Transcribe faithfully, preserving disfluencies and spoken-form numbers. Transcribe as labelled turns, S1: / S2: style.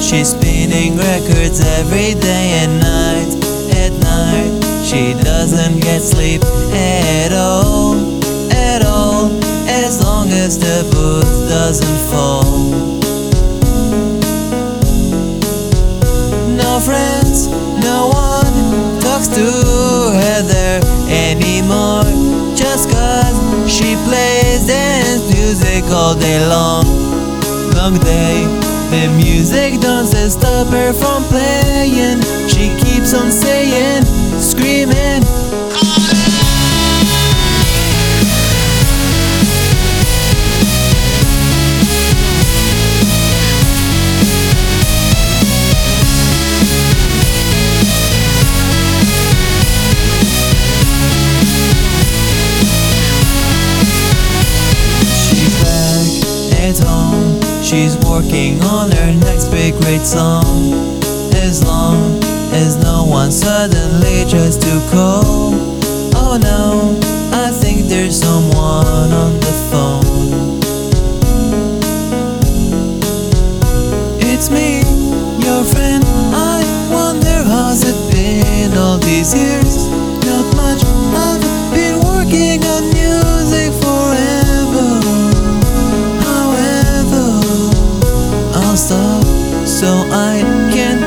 S1: She's spinning records every day and night. At night, she doesn't get sleep at all, at all, as long as the booth doesn't fall. No friends, no one talks to her there anymore, just cause she plays dance music all day long. Long day, the music doesn't stop her from playing. She keeps on saying, screaming, she's back at home. She's working on her next big great song. As long as no one suddenly tries to call. Oh no, I think there's someone on the phone. It's me, your friend. I wonder how's it been all these years. Not much, I've been working on music forever. However, I'll stop so I can